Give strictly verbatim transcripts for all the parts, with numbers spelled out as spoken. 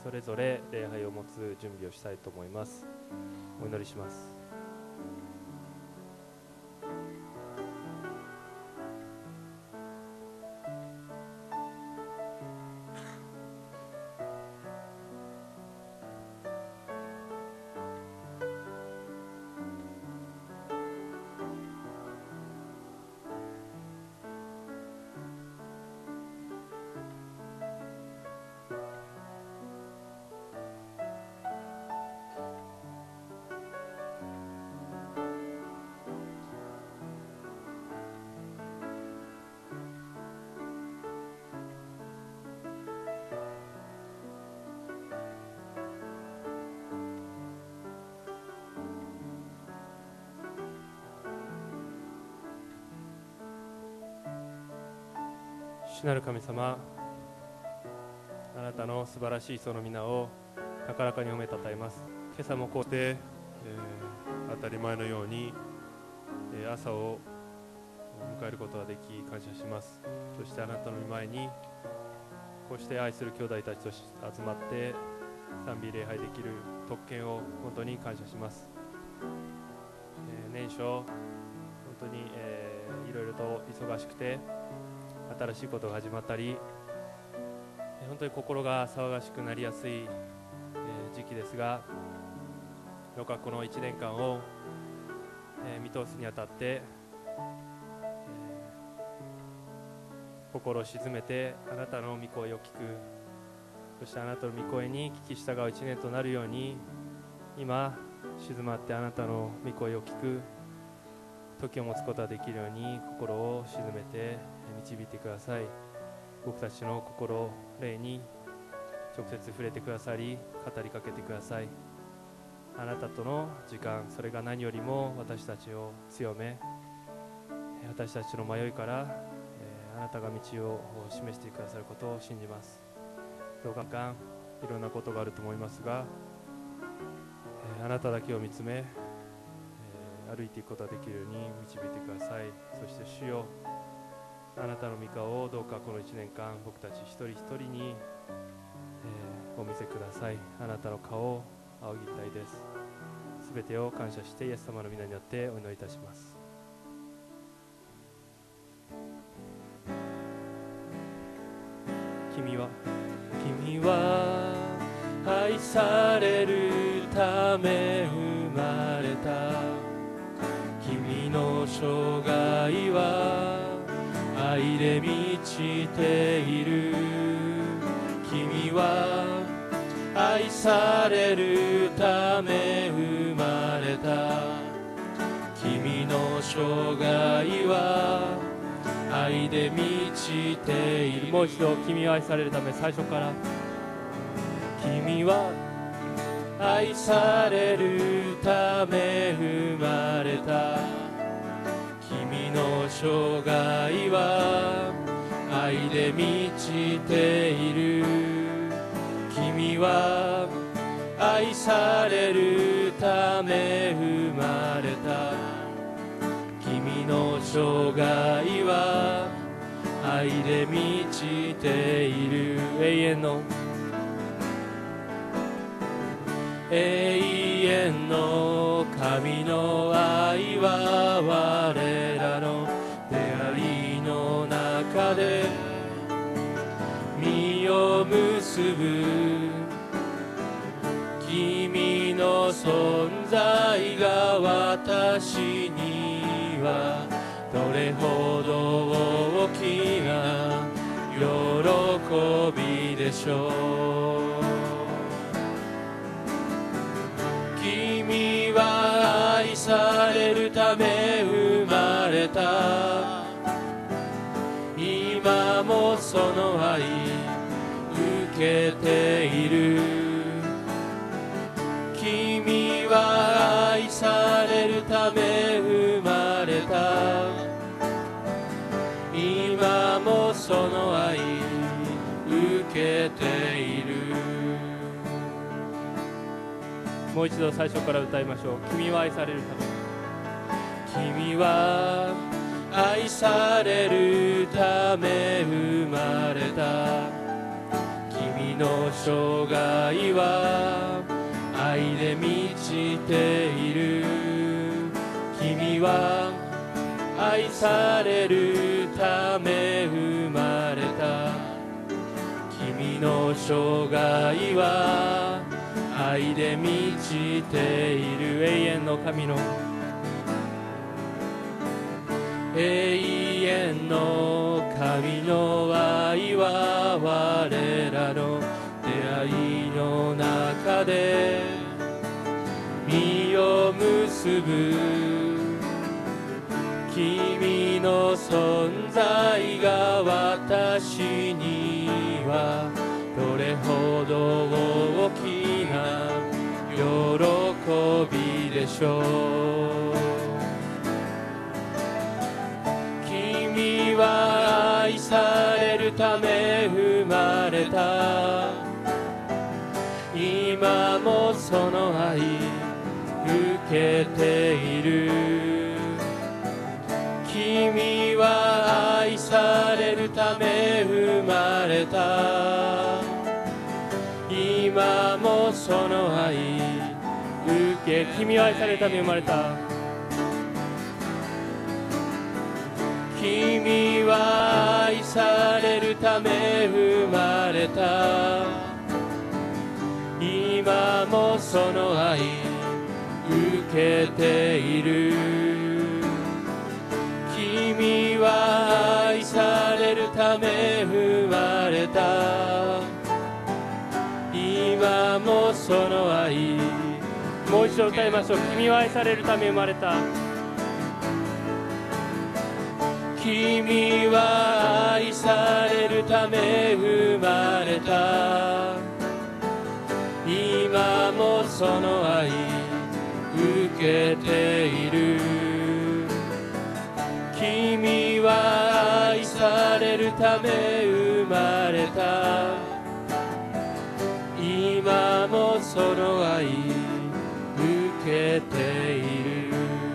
それぞれ礼拝を持つ準備をしたいと思います。お祈りします。主なる神様、あなたの素晴らしいその皆を高らかに褒めたたえます。今朝もこうして、えー、当たり前のように、えー、朝を迎えることができ感謝します。そしてあなたの御前にこうして愛する兄弟たちと集まって賛美礼拝できる特権を本当に感謝します。えー、年初本当に、えー、いろいろと忙しくて新しいことが始まったり、本当に心が騒がしくなりやすい時期ですが、どうかこのいちねんかんを見通すにあたって心を静めてあなたの御声を聞く、そしてあなたの御声に聞き従ういちねんとなるように、今静まってあなたの御声を聞く時を持つことができるように心を静めて導いてください。僕たちの心、霊に直接触れてくださり、語りかけてください。あなたとの時間、それが何よりも私たちを強め、私たちの迷いから、えー、あなたが道を示してくださることを信じます。どうかいろんなことがあると思いますが、えー、あなただけを見つめ、えー、歩いていくことができるように導いてください。そして主よ、あなたの御顔をどうかこのいちねんかん僕たち一人一人に、えー、お見せください。あなたの顔を仰ぎたいです。すべてを感謝してイエス様の皆によってお祈りいたします。君は君は愛されるため生まれた。君の生涯は愛で満ちている。君は愛されるため生まれた。君の生涯は愛で満ちている。もう一度、君は愛されるため、最初から。君は愛されるため生まれた。君の生涯は愛で満ちている。君は愛されるため生まれた。君の生涯は愛で満ちている。永遠の永遠の神の愛は我らの出会いの中で実を結ぶ。君の存在が私にはどれほど大きな喜びでしょう。君は愛されるため生まれた。今もその愛受けている。君は愛されるため生まれた。今もその愛受けている。もう一度最初から歌いましょう。君は愛されるため。君は愛されるため生まれた。君の生涯は愛で満ちている。君は愛されるため生まれた。君の生涯は愛で満ちている。永遠の神の永遠の神の愛は我らの出会いの中で実を結ぶ。君の存在が私にはどれほど大きな喜びでしょう。君は愛されるため生まれた。今もその愛受けている。君は愛されるため生まれた。今もその愛受け、君は愛されるため生まれた。君は愛されるため生まれた。今もその愛受けている。君は愛されるため生まれた。今もその愛、もう一度歌いましょう。君は愛されるため生まれた。君は愛されるため生まれた。今もその愛受けている。君は愛されるため生まれた。今もその愛受けている。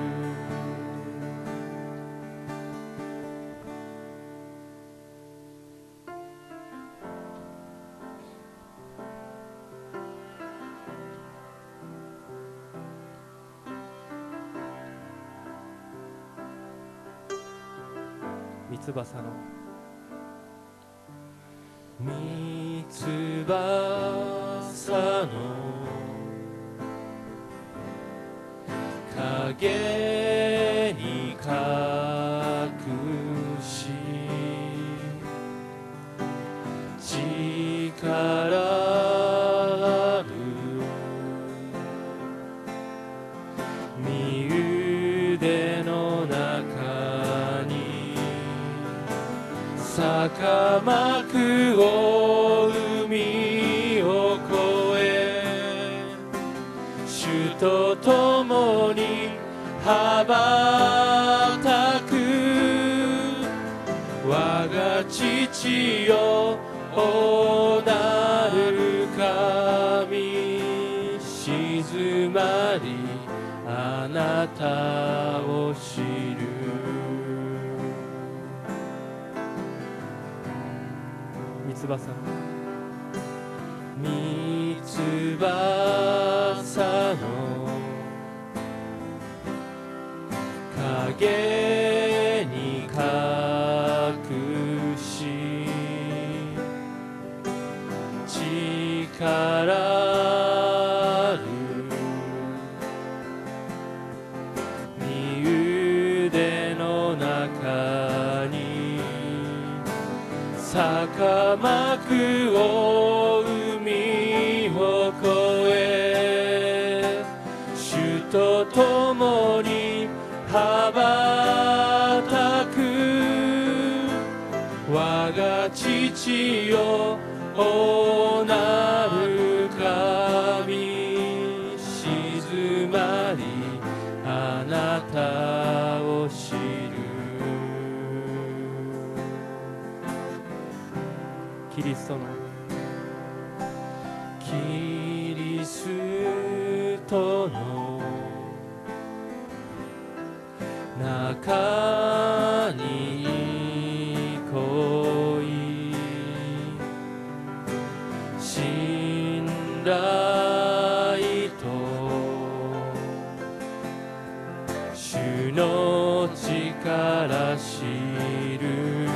三翼の三翼の影に隠し力ある身腕の中に坂幕を海を越え主と共に羽ばたく我が父よおなる神静まりあなたを知る三翼の三翼の影に隠し力ある身腕の中に坂幕を海を越え主と共に羽ばたく我が父よおなる神静まりあなたを知るキリストのキリストの中に恋し頼と主の力知る。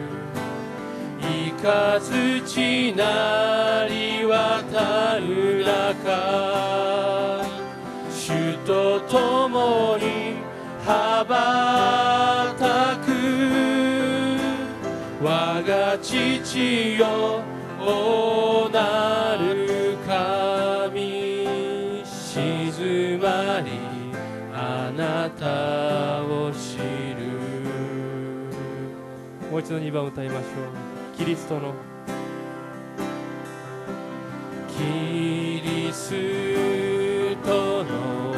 イカズチなり渡る中、主と共に羽ばたく。我が父よおなる神、静まりあなたを知る。もう一度にばん歌いましょう。キリストのキリストの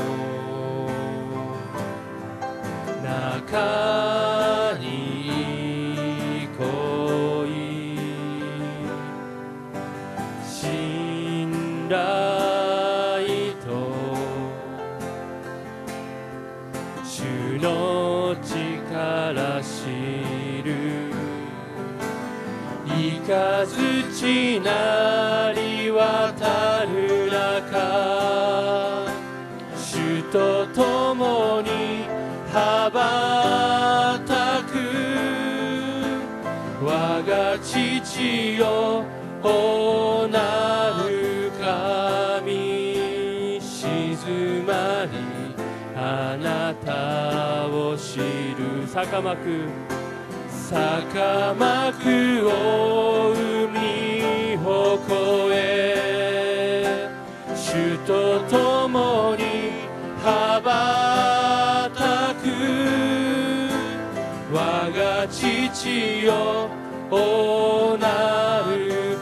中に恋、信頼と主の力知る。イカズチなり渡る中、主と共に羽ばたく。我が父よおなる神、静まりあなたを知る。坂幕坂幕を海を越え、主と共に羽ばたく。我が父よおなる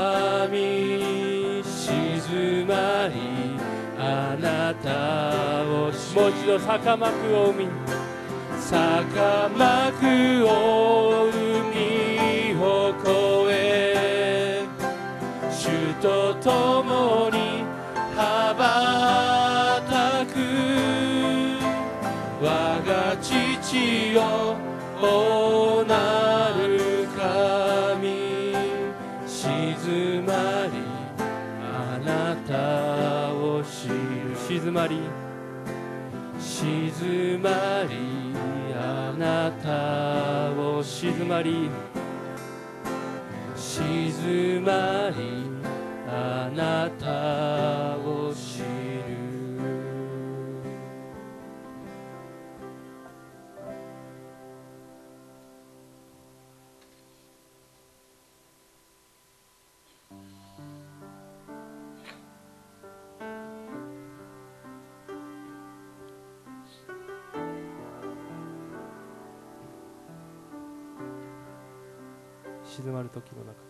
神、静まりあなたを知る。もう一度坂幕を海、坂幕を海を越え、主と共に羽ばたく。我が父よおなる神、静まりあなたを知る。静まり静まりあなたを静まり静まりあなたを知る。静まる時の中、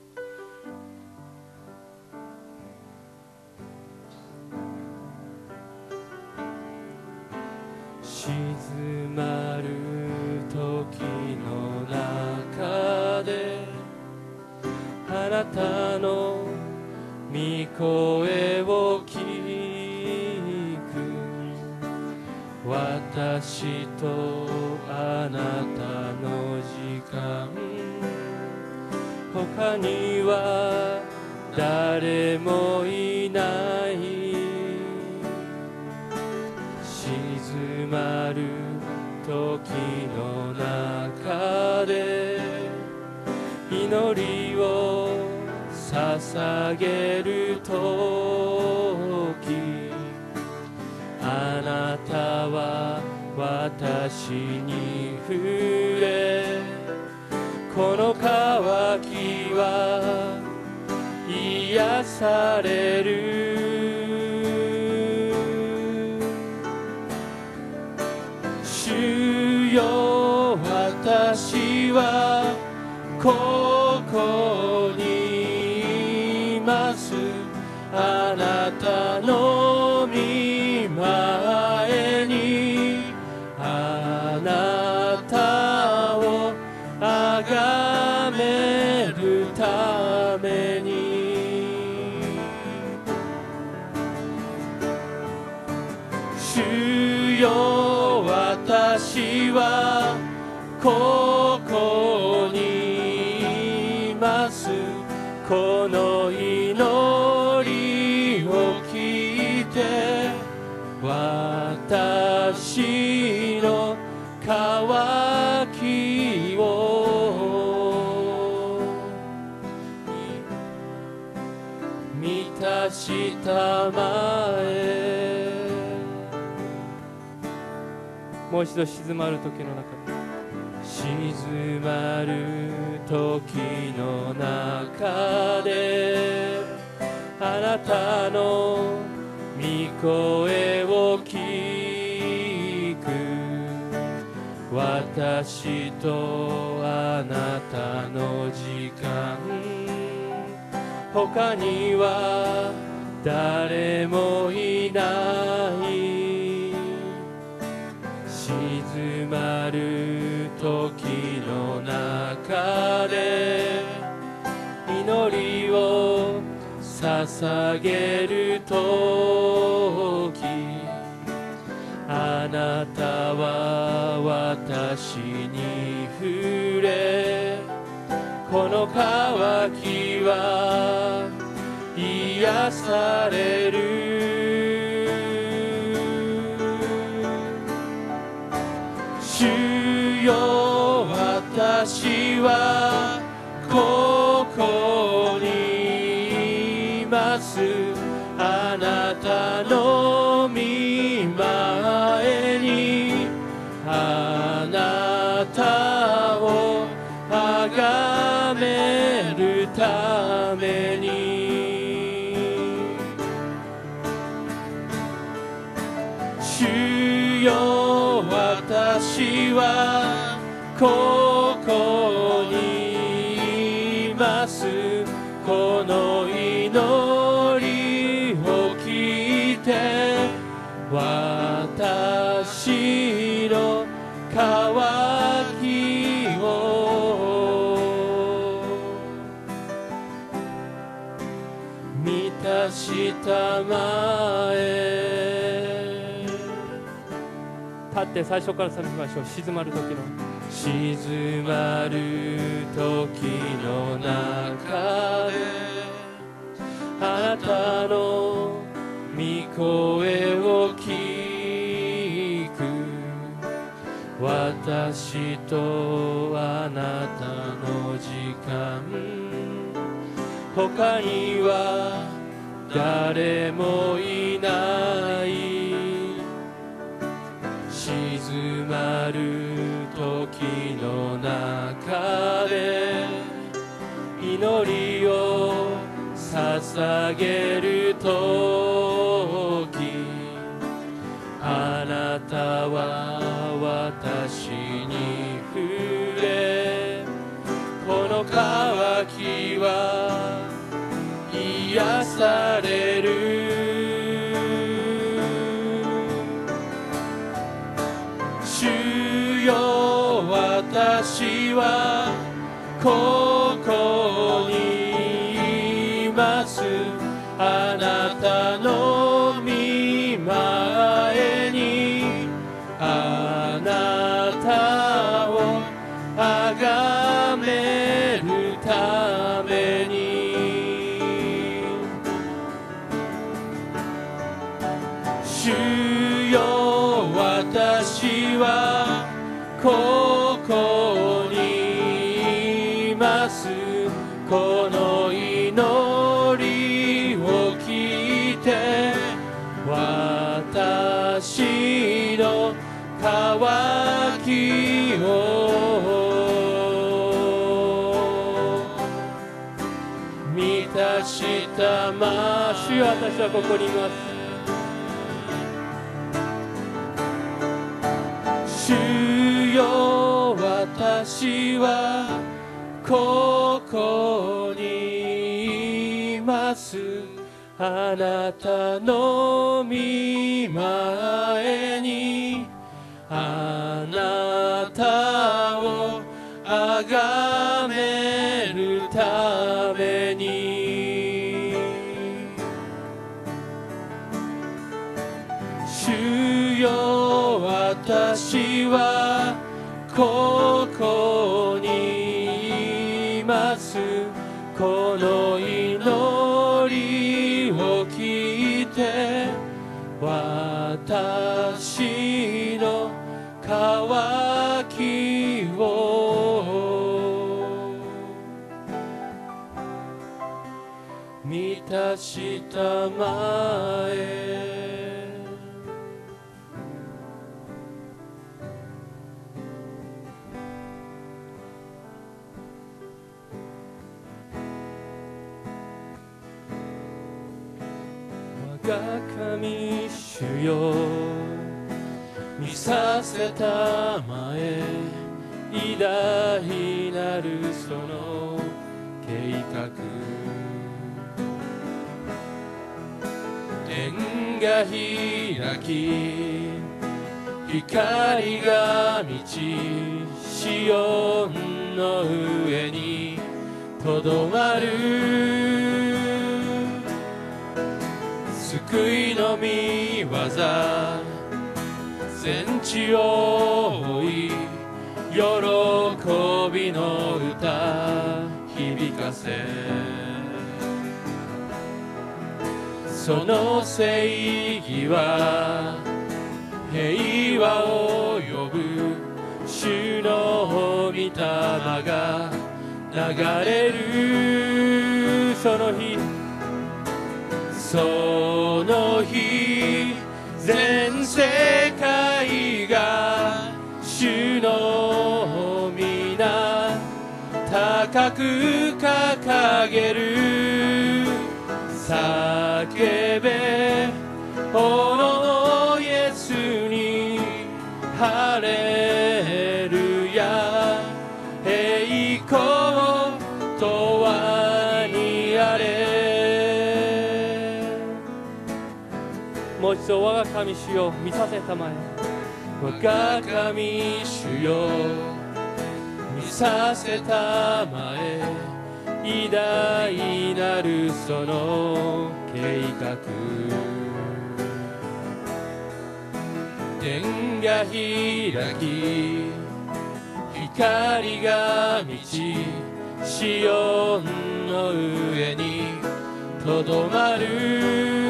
静まる時の中であなたの御声を聞く。私とあなたの時間、他には誰もいない。静まる時の中で祈りを捧げる時、あなたは私に触れ、この渇きは癒される。主よ私はここにいます。あなたの御前にあなたをあがめるために、主よ私はここにいます。この祈り私の渇きを満たしたまえ。もう一度静まる時の中で、静まる時の中であなたの御声を聞く。私とあなたの時間、他には誰もいない。静まる時の中で祈りを捧げるとき、あなたは私に触れ、この渇きは癒される。主よ、私はここにいます。あなたの御前にあなたをあがめるために。主よ、私はここにいます。この祈りを聞いて、私の渇きを満たしたまえ。立って最初からさみましょう。静まる時の静まる時の中であなたの御声を聞く。私とあなたの時間、他には誰もいない。静まる時の中で祈りを捧げるとき、あなたは私に触れ、この渇きは癒される。主よ、私はここにいます。あなたの御前にあなたをあがめるために。主よ、私はここにいます。この祈りを聞いて、私の渇きを満たしたま。主よ、私はここにいます。主よ、私はここにいます。あなたの御前にあなたをあがめるために。主よ、私はここにいます。この祈りを聞いて、私の渇きを満たしたまえ、我が神主よ見させたまえ、偉大なるその計画、天が開き光が満ち、シオンの上にとどまる、救いの御業全地を覆い、喜びの歌響かせ、その正義は平和を呼ぶ、主の御霊が流れる、その日その日全世界が主の皆高く掲げる、叫べ炎のイエスにハレルヤ、栄光とはにあれ。もう一度我が神主よ見させたまえ、我が神主よ見させたまえ、偉大なるその計画、天が開き光が満ち、シオンの上にとどまる、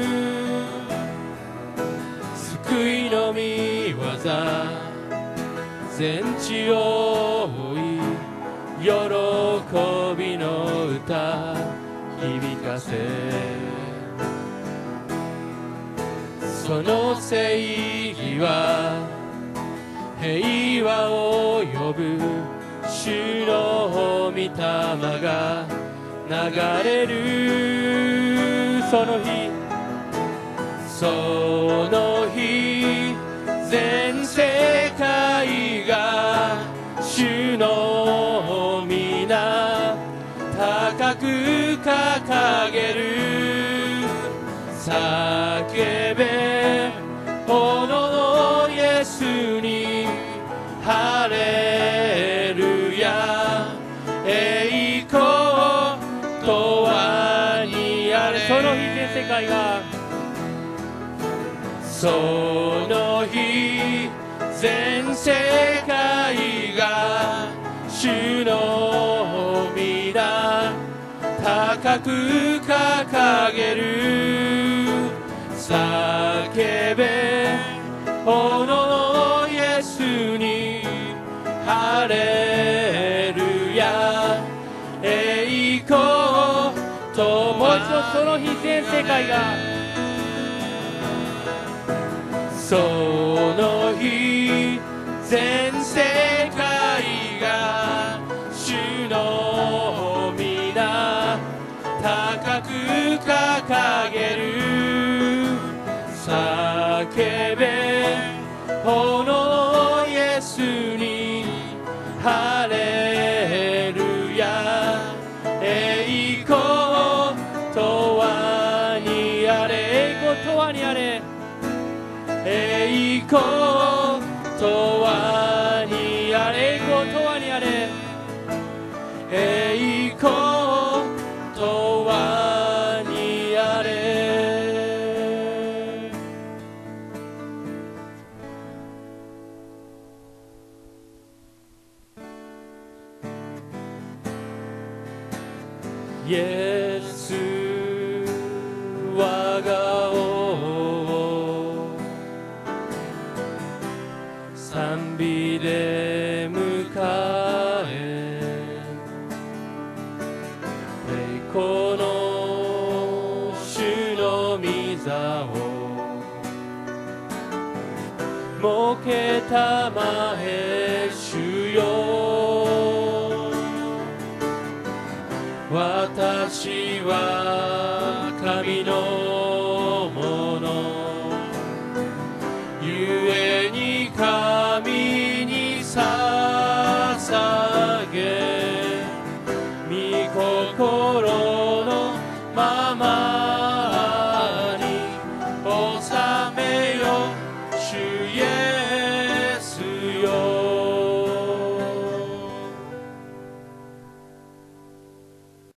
救いの御業全地を覆い、喜びの歌響かせ、その正義は平和を呼ぶ、主の御霊が流れる、その日その日全世界が主の皆高く掲げる、叫べ炎のイエスにハレルヤ、栄光とはにあれ、その日全世界がその日全世界が主の皆高く掲げる、叫べ炎のイエスにハレルヤ、栄光ともう一度その日全世界がその日全世界が主の皆高く掲げる、叫べ炎のイエスにハレルヤ、栄光とはにあれ、栄光とはにあれ、栄光とはにあれ、栄光とはにあれ、栄光とはにあれ。イエス我が王、賛座を設けたまえ主よ、私は神の